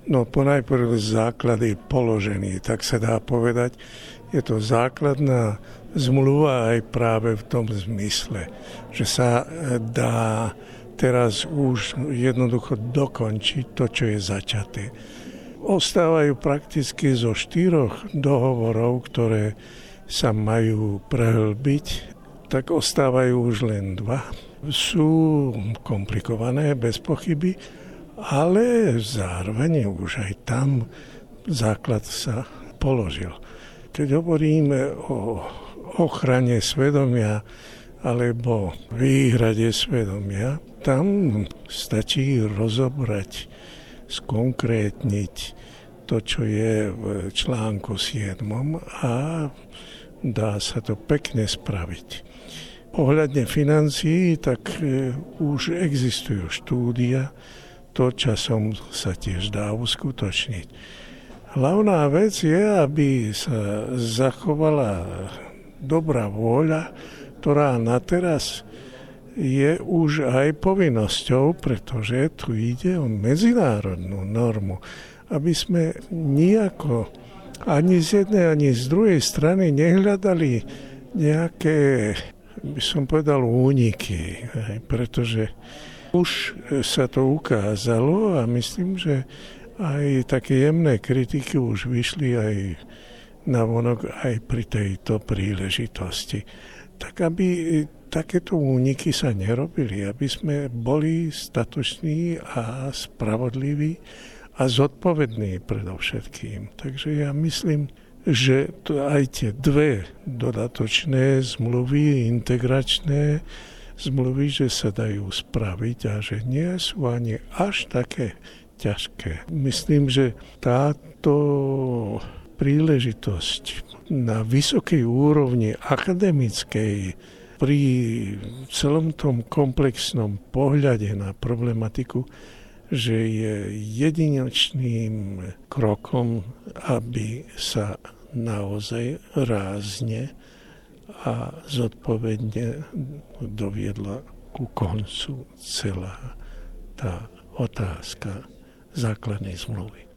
No ponajprv základ je položený, tak sa dá povedať. Je to základná zmluva aj práve v tom zmysle, že sa dá teraz už jednoducho dokončiť to, čo je začaté. Ostávajú prakticky zo 4 dohovorov, ktoré sa majú prehlbiť, tak ostávajú už len 2. Sú komplikované, bez pochyby, ale zároveň už aj tam základ sa položil. Keď hovoríme o ochrane svedomia alebo výhrade svedomia, tam stačí rozobrať, skonkrétniť to, čo je v článku 7 a dá sa to pekne spraviť. Ohľadne financií, tak už existujú štúdia, to časom sa tiež dá uskutočniť. Hlavná vec je, aby sa zachovala dobrá vôľa, ktorá na teraz je už aj povinnosťou, pretože tu ide o medzinárodnú normu, aby sme nijako ani z jednej, ani z druhej strany nehľadali nejaké, by som povedal, úniky, pretože už sa to ukázalo a myslím, že aj také jemné kritiky už vyšli aj navonok aj pri tejto príležitosti. Tak aby takéto úniky sa nerobili, aby sme boli statoční a spravodliví a zodpovední predovšetkým. Takže ja myslím, že to aj tie 2 dodatočné zmluvy, integračné zmluvy, že sa dajú spraviť a že nie sú ani až také ťažké. Myslím, že táto príležitosť na vysokej úrovni akademickej pri celom tom komplexnom pohľade na problematiku, že je jedinečným krokom, aby sa naozaj rázne a zodpovedne doviedla ku koncu celá tá otázka základnej zmluvy.